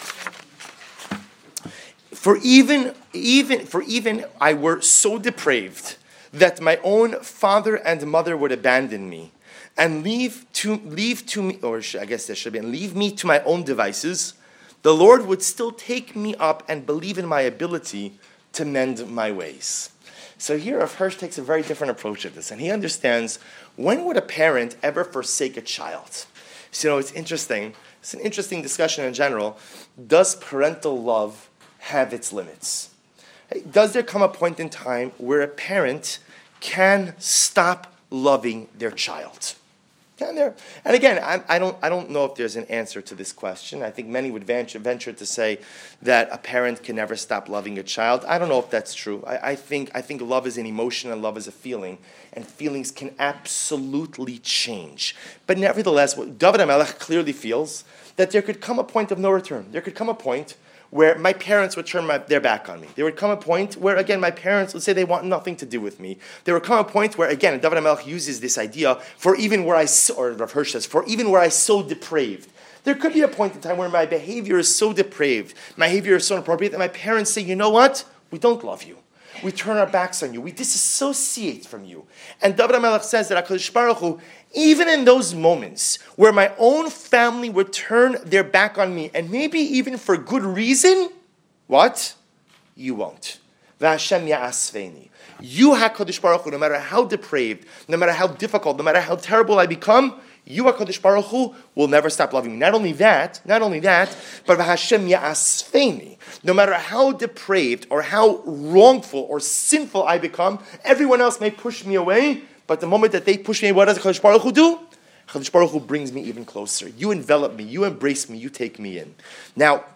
for even, even, for even I were so depraved that my own father and mother would abandon me and leave to leave to me, or I guess there should be, and leave me to my own devices, the Lord would still take me up and believe in my ability to mend my ways. So here Rav Hirsch takes a very different approach at this, and he understands, when would a parent ever forsake a child? So, you know, it's interesting. It's an interesting discussion in general. Does parental love have its limits? Does there come a point in time where a parent can stop loving their child? Can there? And again, I, I don't I don't know if there's an answer to this question. I think many would venture, venture to say that a parent can never stop loving a child. I don't know if that's true. I, I think I think love is an emotion and love is a feeling, and feelings can absolutely change. But nevertheless, what David HaMelech clearly feels that there could come a point of no return. There could come a point where my parents would turn my, their back on me. There would come a point where, again, my parents would say they want nothing to do with me. There would come a point where, again, David HaMelech uses this idea for even where I, or Rav Hirsch says, for even where I so depraved. There could be a point in time where my behavior is so depraved, my behavior is so inappropriate, that my parents say, you know what? We don't love you. We turn our backs on you. We disassociate from you. And David HaMelech says that HaKadosh Baruch Hu, even in those moments where my own family would turn their back on me, and maybe even for good reason, what? You won't. V'Hashem ya'asveni. You, HaKadosh Baruch Hu, no matter how depraved, no matter how difficult, no matter how terrible I become, you, HaKadosh Baruch Hu, will never stop loving me. Not only that, not only that, but V'Hashem ya'asveni. No matter how depraved or how wrongful or sinful I become, everyone else may push me away, but the moment that they push me, what does HaKadosh Baruch Hu do? HaKadosh Baruch Hu brings me even closer. You envelop me, you embrace me, you take me in. Now,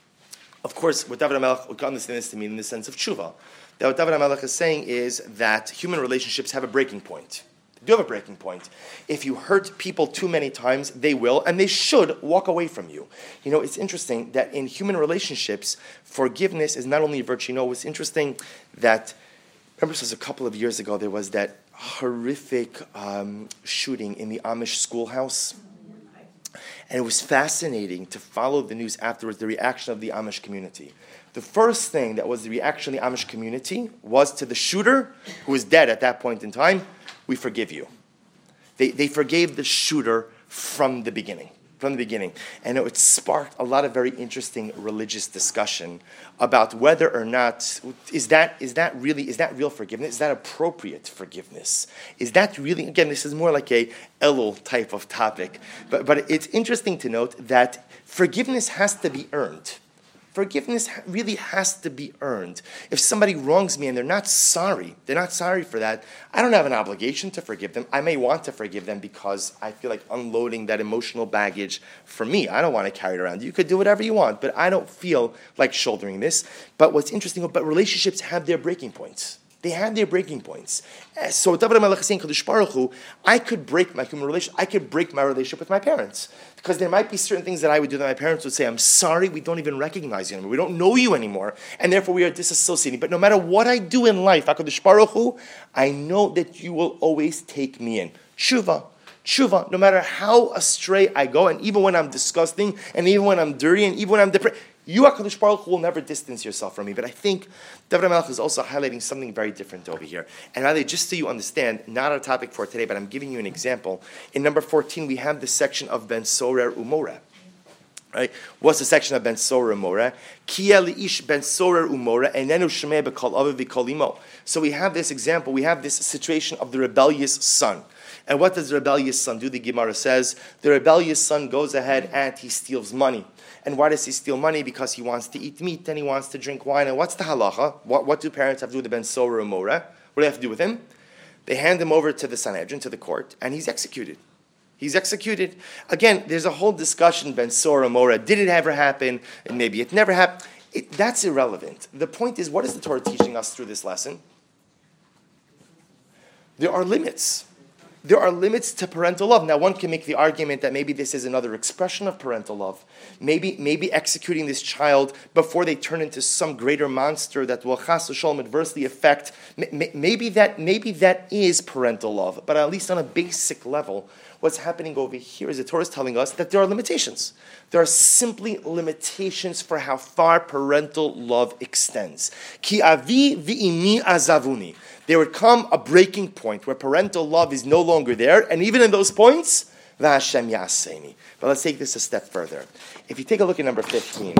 of course, what David HaMelech, we can understand this to mean in the sense of tshuva. That what David HaMelech is saying is that human relationships have a breaking point. They do have a breaking point. If you hurt people too many times, they will, and they should walk away from you. You know, it's interesting that in human relationships, forgiveness is not only a virtue. You know, it's interesting that, remember this was a couple of years ago, there was that horrific um, shooting in the Amish schoolhouse. And it was fascinating to follow the news afterwards, the reaction of the Amish community. The first thing that was the reaction of the Amish community was to the shooter, who was dead at that point in time, we forgive you. They, they forgave the shooter from the beginning. From the beginning. And it sparked a lot of very interesting religious discussion about whether or not, is that is that really, is that real forgiveness? Is that appropriate forgiveness? Is that really, again, this is more like a Elul type of topic. But, but it's interesting to note that forgiveness has to be earned. Forgiveness really has to be earned. If somebody wrongs me and they're not sorry, they're not sorry for that, I don't have an obligation to forgive them. I may want to forgive them because I feel like unloading that emotional baggage for me. I don't want to carry it around. You could do whatever you want, but I don't feel like shouldering this. But what's interesting, but relationships have their breaking points. They have their breaking points. So David HaMelech is saying, Kadosh Baruch Hu, I could break my human relationship. I could break my relationship with my parents. Because there might be certain things that I would do that my parents would say, I'm sorry, we don't even recognize you anymore. We don't know you anymore. And therefore we are disassociating. But no matter what I do in life, HaKadosh Baruch Hu, I know that you will always take me in. Tshuva. Tshuva. No matter how astray I go, and even when I'm disgusting, and even when I'm dirty, and even when I'm depressed, you, HaKadosh Baruch Hu, will never distance yourself from me. But I think David HaMelech is also highlighting something very different over here. And rather, just so you understand, not a topic for today, but I'm giving you an example. In number fourteen, we have the section of Ben Sorer Umoreh. Right? What's the section of Ben Sorer Umoreh? Kia li'ish Ben Sorer Umoreh, enenu shemeh b'kol aviv v'kol imo. So we have this example, we have this situation of the rebellious son. And what does the rebellious son do? The Gemara says, the rebellious son goes ahead and he steals money. And why does he steal money? Because he wants to eat meat and he wants to drink wine. And what's the halacha? What, what do parents have to do with the Ben Sorer Umoreh? What do they have to do with him? They hand him over to the Sanhedrin, to the court, and he's executed. He's executed. Again, there's a whole discussion, Ben Sorer Umoreh. Did it ever happen? And maybe it never happened. It, that's irrelevant. The point is, what is the Torah teaching us through this lesson? There are limits. There are limits to parental love. Now, one can make the argument that maybe this is another expression of parental love. Maybe, maybe executing this child before they turn into some greater monster that will chas v'sholom adversely affect. Maybe that, maybe that is parental love. But at least on a basic level, what's happening over here is the Torah is telling us that there are limitations. There are simply limitations for how far parental love extends. Ki avi v'imi azavuni. There would come a breaking point where parental love is no longer there, and even in those points, v'Hashem ya'aseni. But let's take this a step further. If you take a look at number fifteen,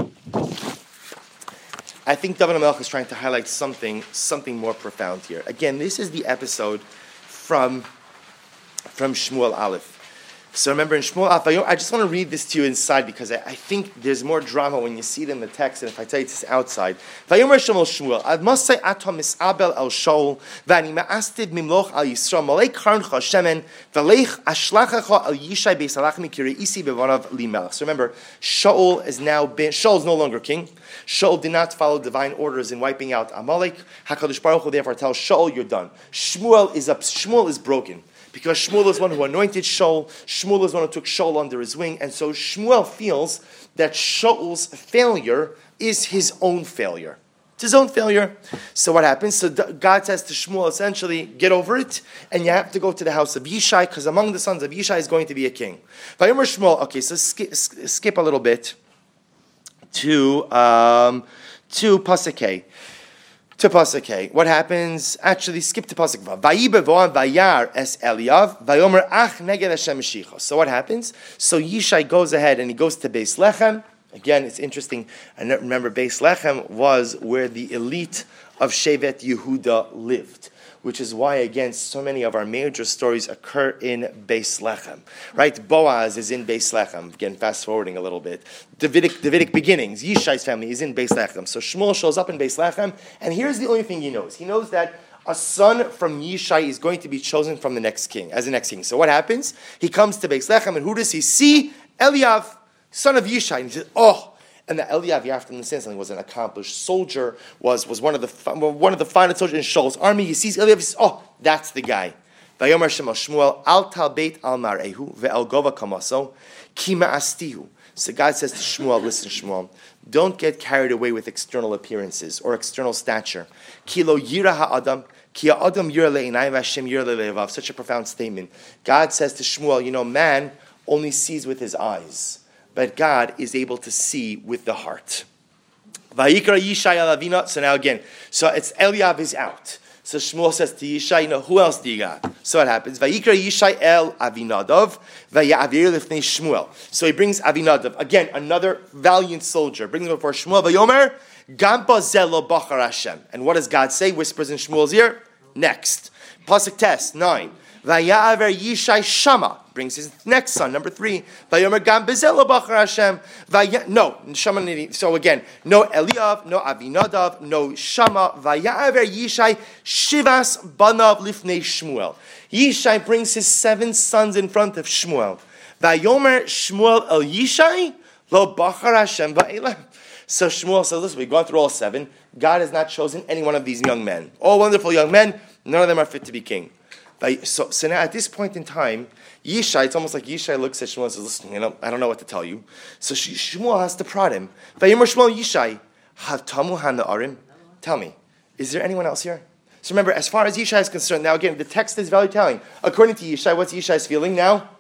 I think David HaMelech is trying to highlight something, something more profound here. Again, this is the episode from, from Shmuel Aleph. So remember in Shmuel Aleph, I just want to read this to you inside because I, I think there's more drama when you see it in the text than if I tell you it's outside. Vayomer Shmuel Shmuel, Ad Mosai Atom Misabel El Shaul, Vani Ma'astid Mimloch Al Yisrael, Malei Karncha Shemen, Valeich Ashlachacha Al Yishai Beis Alachmi Kiri Isi Bevanav Limelech. So remember, Shaul is now been, Shaul is no longer king. Shaul did not follow divine orders in wiping out Amalek. HaKadosh Baruch Hu therefore tells Shaul, you're done. Shmuel is up. Shmuel is broken. Because Shmuel is one who anointed Shaul. Shmuel is one who took Shaul under his wing. And so Shmuel feels that Shaul's failure is his own failure. It's his own failure. So what happens? So God says to Shmuel, essentially, get over it, and you have to go to the house of Yishai, because among the sons of Yishai is going to be a king. Vayomer Shmuel, okay, so skip, skip a little bit to, um, to Pasuk. To Pasuk. What happens? Actually, skip to Pasuk. Vayibevoan vayar es Eliav, vayomer ach neged Hashem Meshicha. So what happens? So Yishai goes ahead and he goes to Beis Lechem. Again, it's interesting. And remember, Beis Lechem was where the elite of Shevet Yehuda lived, which is why, again, so many of our major stories occur in Beis Lechem. Right? Boaz is in Beis Lechem. Again, fast forwarding a little bit. Davidic, Davidic beginnings. Yishai's family is in Beis Lechem. So Shmuel shows up in Beis Lechem, and here's the only thing he knows. He knows that a son from Yishai is going to be chosen from the next king, as the next king. So what happens? He comes to Beis Lechem, and who does he see? Eliav, son of Yishai. And he says, oh, and the Eliav, you have to understand something, was an accomplished soldier, was, was one of the one of the finest soldiers in Shaul's army. He sees Eliav, he says, oh, that's the guy. Vayomer Shmuel, Shmuel, al tal beit al marehu, ve'el gova kamaso, ki ma'astihu. So God says to Shmuel, listen, Shmuel, don't get carried away with external appearances or external stature. Ki lo yira ha'adam, ki ha'adam yira le'inai v'Hashem yira le'levav. Such a profound statement. God says to Shmuel, you know, man only sees with his eyes, but God is able to see with the heart. Vayikra Yishai el Avina. So now again, so it's Eliav is out. So Shmuel says to Yishai, you know, who else do you got? So what happens? Vayikra Yishai el Avinadav, vayavir lifnei Shmuel. So he brings Avinadav, again, another valiant soldier, brings him before Shmuel. Vayomer, Gampa zelo bachar Hashem. And what does God say? Whispers in Shmuel's ear. Next. Pasuk test, nine. Vayaver Yishai Shama. Brings his next son, number three. Vayomer gam bezelo bachar Hashem. No, Shama. So again, no Eliav, no Avinadav, no Shama. Vayaver Yishai Shivas banav lifnei Shmuel. Yishai brings his seven sons in front of Shmuel. Vayomer Shmuel el Yishai lo bachar Hashem va'elah. So Shmuel says, listen, we've gone through all seven. God has not chosen any one of these young men. All wonderful young men, none of them are fit to be king. So, so now at this point in time, Yishai, it's almost like Yishai looks at Shmuel and says, listen, you know, I don't know what to tell you. So Shmuel has to prod him. Vayomer Shmuel Yishai, Hatamu hana'arim. Tell me, is there anyone else here? So remember, as far as Yishai is concerned, now again, the text is very telling. According to Yishai, what's Yishai's feeling now?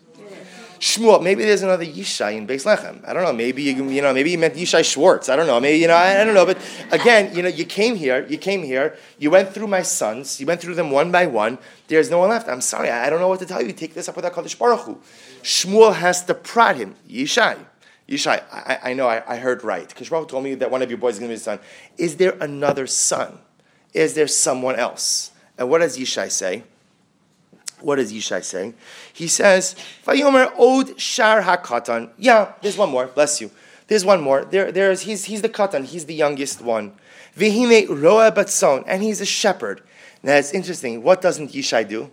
Shmuel, maybe there's another Yishai in Beis Lechem. I don't know. Maybe you, you know. Maybe you meant Yishai Schwartz. I don't know. Maybe you know. I, I don't know. But again, you know, you came here. You came here. You went through my sons. You went through them one by one. There's no one left. I'm sorry. I, I don't know what to tell you. Take this up with HaKadosh Baruch Hu. Shmuel has to prod him. Yishai, Yishai. I, I know. I, I heard right. Because Baruch told me that one of your boys is going to be the son. Is there another son? Is there someone else? And what does Yishai say? What does Yishai say? He says, Vayomer od shar hakatan. Yeah, there's one more. Bless you. There's one more. There, there's he's he's the katan. He's the youngest one. Vehine roa batzon, and he's a shepherd. Now it's interesting. What doesn't Yishai do?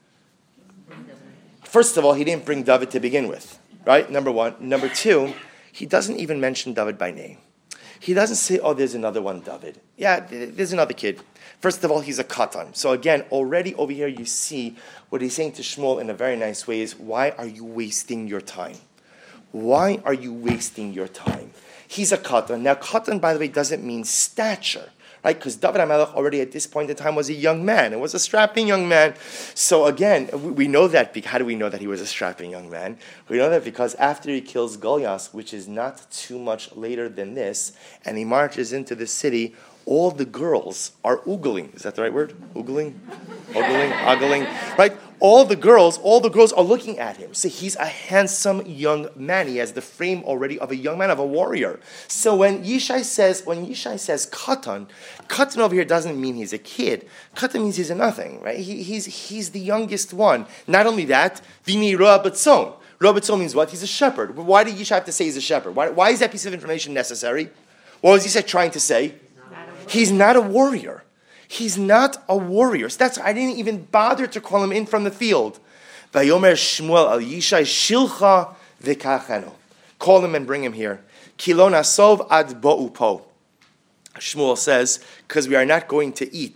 First of all, he didn't bring David to begin with, right? Number one. Number two, he doesn't even mention David by name. He doesn't say, "Oh, there's another one, David." Yeah, there's another kid. First of all, he's a katan. So again, already over here you see what he's saying to Shmuel in a very nice way is, why are you wasting your time? Why are you wasting your time? He's a katan. Now, katan, by the way, doesn't mean stature, right? Because David HaMelech already at this point in time was a young man. It was a strapping young man. So again, we know that. How do we know that he was a strapping young man? We know that because after he kills Goliath, which is not too much later than this, and he marches into the city, all the girls are oogling. Is that the right word? Oogling? Ogling? Ogling? Right? All the girls, all the girls are looking at him. So he's a handsome young man. He has the frame already of a young man, of a warrior. So when Yishai says, when Yishai says katan, katan over here doesn't mean he's a kid. Katan means he's a nothing, right? He, he's, he's the youngest one. Not only that, vini roa batzon. Roa batzon means what? He's a shepherd. Why did Yishai have to say he's a shepherd? Why, why is that piece of information necessary? What was Yishai trying to say? He's not a warrior. He's not a warrior. So that's I didn't even bother to call him in from the field. Vayomer Shmuel al Yishai shilcha v'kachenu. Call him and bring him here. Kilo nasov ad bo'u po. Shmuel says, because we are not going to eat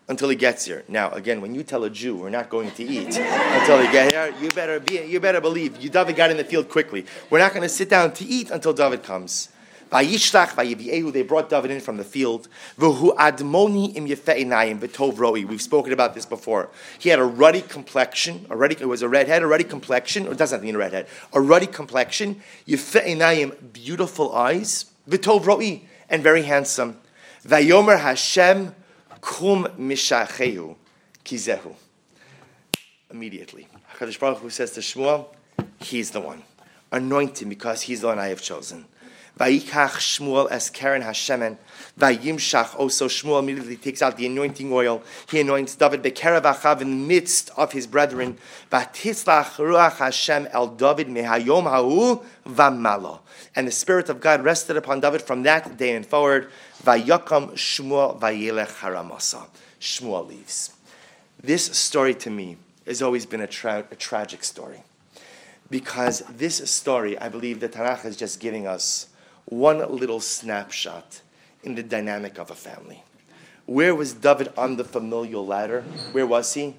until he gets here. Now, again, when you tell a Jew we're not going to eat until he gets here, you better be, you better believe you David got in the field quickly. We're not going to sit down to eat until David comes. Vayishlach vayivi'ehu, they brought David in from the field. V'hu admoni im yefei einayim v'tov roi. We've spoken about this before. He had a ruddy complexion. A ruddy, it was a redhead, a ruddy complexion. Or it doesn't mean a redhead. A ruddy complexion. Yefei einayim, beautiful eyes. V'tov roi, and very handsome. Vayomer Hashem kum mishachehu kizehu. Immediately, HaKadosh Baruch Hu says to Shmuel, he's the one. Anoint him because he's the one I have chosen. Vayikach Shmuel es Karen Hashemen. Vayimshach. Also, Shmuel immediately takes out the anointing oil. He anoints David bekerav achav in the midst of his brethren. Vatislach ruach Hashem el David mehayom ha'u v'malo. And the Spirit of God rested upon David from that day and forward. Vayakam Shmuel vayelech haramasa. Shmuel leaves. This story to me has always been a, tra- a tragic story. Because this story, I believe the Tanakh is just giving us one little snapshot in the dynamic of a family. Where was David on the familial ladder? Where was he?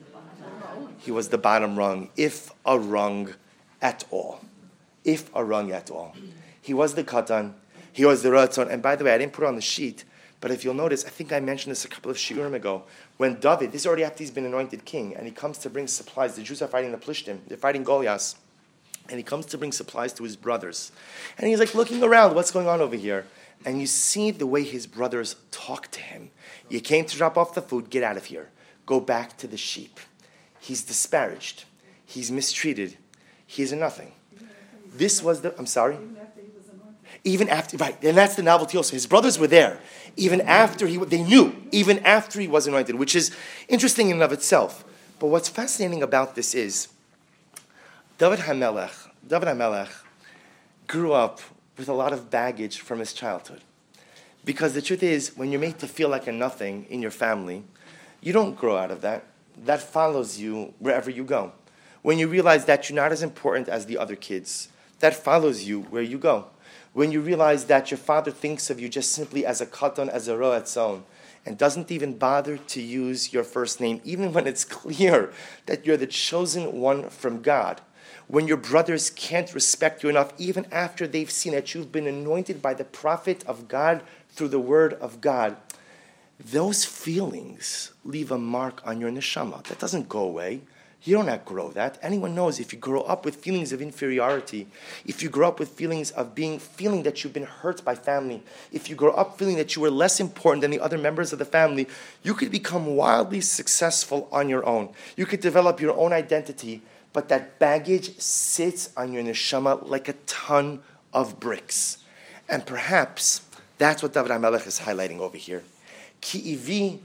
He was the bottom rung, if a rung at all. If a rung at all. He was the katan, he was the ratzon. And by the way, I didn't put it on the sheet, but if you'll notice, I think I mentioned this a couple of shiurim ago. When David, this is already after he's been anointed king, and he comes to bring supplies. The Jews are fighting the Plishtim. They're fighting Goliath. And he comes to bring supplies to his brothers. And he's like looking around, what's going on over here? And you see the way his brothers talk to him. You came to drop off the food, get out of here. Go back to the sheep. He's disparaged. He's mistreated. He's a nothing. This was the, I'm sorry? Even after, right, and that's the novelty also. His brothers were there. Even after he, they knew, even after he was anointed, which is interesting in and of itself. But what's fascinating about this is, David HaMelech, David HaMelech grew up with a lot of baggage from his childhood. Because the truth is, when you're made to feel like a nothing in your family, you don't grow out of that. That follows you wherever you go. When you realize that you're not as important as the other kids, that follows you where you go. When you realize that your father thinks of you just simply as a katan, as a ro'etzon, and doesn't even bother to use your first name, even when it's clear that you're the chosen one from God. When your brothers can't respect you enough, even after they've seen that you've been anointed by the prophet of God through the word of God, those feelings leave a mark on your neshama. That doesn't go away. You don't outgrow that. Anyone knows if you grow up with feelings of inferiority, if you grow up with feelings of being, feeling that you've been hurt by family, if you grow up feeling that you were less important than the other members of the family, you could become wildly successful on your own. You could develop your own identity, but that baggage sits on your neshama like a ton of bricks. And perhaps that's what David HaMelech is highlighting over here. Ki avi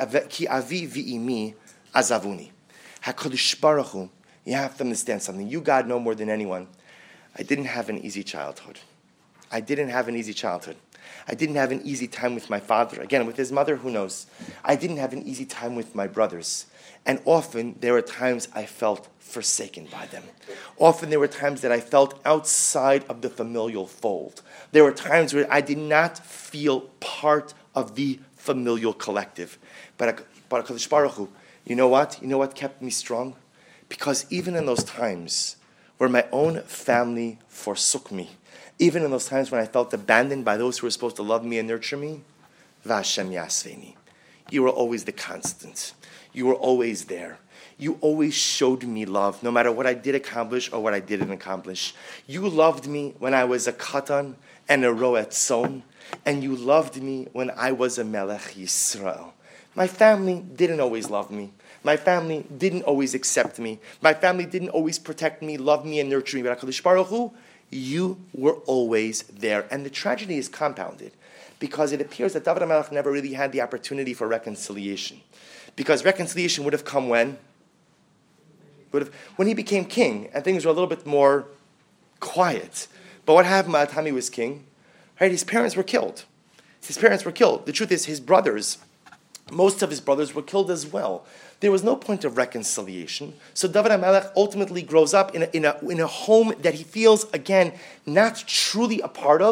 v'imi azavuni. HaKadosh Baruch Hu, you have to understand something. You, God, know more than anyone. I didn't have an easy childhood. I didn't have an easy childhood. I didn't have an easy time with my father. Again, with his mother, who knows? I didn't have an easy time with my brothers. And often, there were times I felt forsaken by them. Often, there were times that I felt outside of the familial fold. There were times where I did not feel part of the familial collective. But HaKadosh Baruch Hu, you know what? You know what kept me strong? Because even in those times where my own family forsook me, even in those times when I felt abandoned by those who were supposed to love me and nurture me, V'Hashem Yasveni, you were always the constant. You were always there. You always showed me love, no matter what I did accomplish or what I didn't accomplish. You loved me when I was a katan and a ro'etzon, and you loved me when I was a melech Yisrael. My family didn't always love me. My family didn't always accept me. My family didn't always protect me, love me, and nurture me. But HaKadosh Baruch Hu, you were always there. And the tragedy is compounded because it appears that David HaMelech never really had the opportunity for reconciliation. Because reconciliation would have come when? Would have, when he became king and things were a little bit more quiet. But what happened by the time he was king? Right, his parents were killed. His parents were killed. The truth is, his brothers, most of his brothers were killed as well. There was no point of reconciliation. So David HaMelech ultimately grows up in a, in a, in a home that he feels, again, not truly a part of,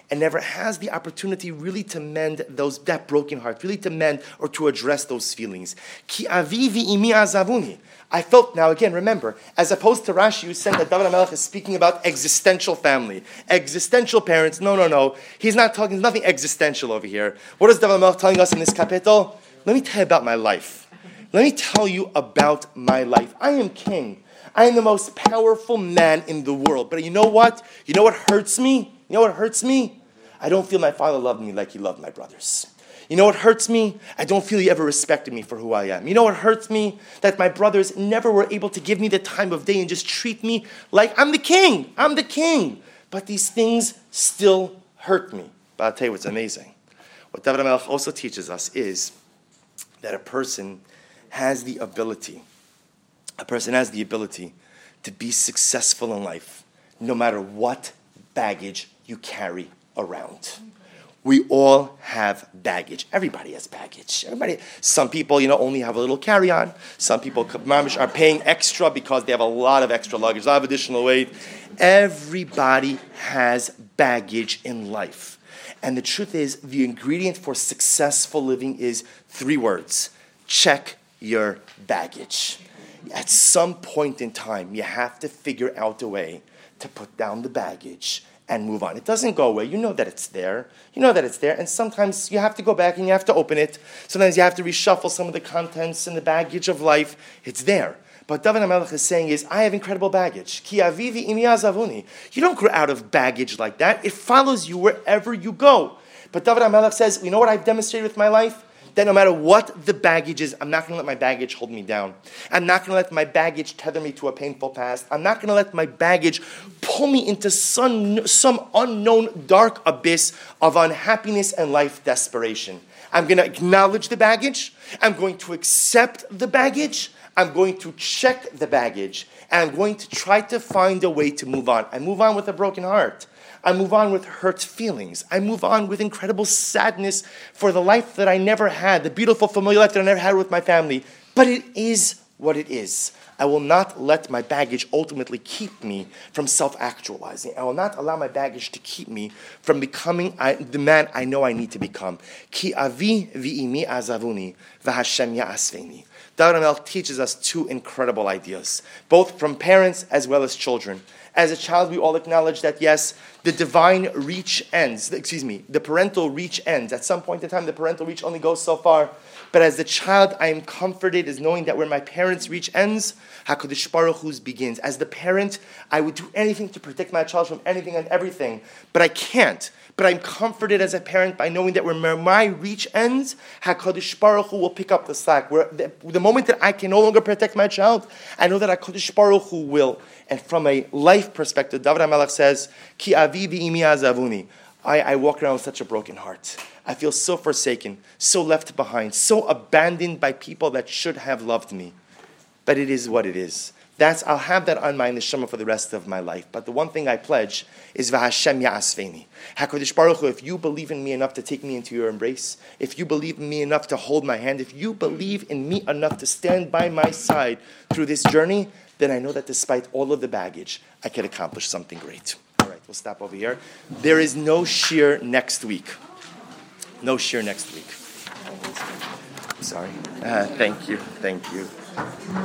and never has the opportunity really to mend those that broken heart, really to mend or to address those feelings. Ki avi v'imi azavuni. I felt, now again, remember, as opposed to Rashi, who said that David HaMelech is speaking about existential family, existential parents. No, no, no. He's not talking, there's nothing existential over here. What is David HaMelech telling us in this kapitel? Let me tell you about my life. Let me tell you about my life. I am king. I am the most powerful man in the world. But you know what? You know what hurts me? You know what hurts me? I don't feel my father loved me like he loved my brothers. You know what hurts me? I don't feel he ever respected me for who I am. You know what hurts me? That my brothers never were able to give me the time of day and just treat me like I'm the king. I'm the king. But these things still hurt me. But I'll tell you what's amazing. What David HaMelech also teaches us is that a person has the ability, a person has the ability to be successful in life no matter what baggage you carry around. We all have baggage. Everybody has baggage. Everybody. Some people, you know, only have a little carry-on. Some people are paying extra because they have a lot of extra luggage, a lot of additional weight. Everybody has baggage in life. And the truth is, the ingredient for successful living is three words. Check your baggage. At some point in time, you have to figure out a way to put down the baggage and move on. It doesn't go away. You know that it's there. You know that it's there. And sometimes you have to go back and you have to open it. Sometimes you have to reshuffle some of the contents and the baggage of life. It's there. But David HaMelech is saying is, I have incredible baggage. Ki avivi imi azavuni. You don't grow out of baggage like that. It follows you wherever you go. But David HaMelech says, you know what I've demonstrated with my life? That no matter what the baggage is, I'm not going to let my baggage hold me down. I'm not going to let my baggage tether me to a painful past. I'm not going to let my baggage pull me into some, some unknown dark abyss of unhappiness and life desperation. I'm going to acknowledge the baggage. I'm going to accept the baggage. I'm going to check the baggage. And I'm going to try to find a way to move on. I move on with a broken heart. I move on with hurt feelings. I move on with incredible sadness for the life that I never had, the beautiful familiar life that I never had with my family. But it is what it is. I will not let my baggage ultimately keep me from self-actualizing. I will not allow my baggage to keep me from becoming I, the man I know I need to become. Ki avi v'imi azavuni v'Hashem ya'asveni. David HaMelech teaches us two incredible ideas, both from parents as well as children. As a child, we all acknowledge that, yes, the divine reach ends. Excuse me, the parental reach ends. At some point in time, the parental reach only goes so far. But as a child, I am comforted as knowing that where my parents' reach ends, HaKadosh Baruch Hu's begins. As the parent, I would do anything to protect my child from anything and everything. But I can't. But I'm comforted as a parent by knowing that where my reach ends, HaKadosh Baruch Hu will pick up the slack. Where the, the moment that I can no longer protect my child, I know that HaKadosh Baruch Hu will. And from a life perspective, David HaMelech says, Ki avi v'imi azavuni. I, I walk around with such a broken heart. I feel so forsaken, so left behind, so abandoned by people that should have loved me. But it is what it is. That's I'll have that on my neshama for the rest of my life. But the one thing I pledge is v'Hashem ya'asveni. HaKadosh Baruch Hu, if you believe in me enough to take me into your embrace, if you believe in me enough to hold my hand, if you believe in me enough to stand by my side through this journey, then I know that despite all of the baggage, I can accomplish something great. All right, we'll stop over here. There is no shir next week. No shir next week. Sorry. Uh, thank you. Thank you.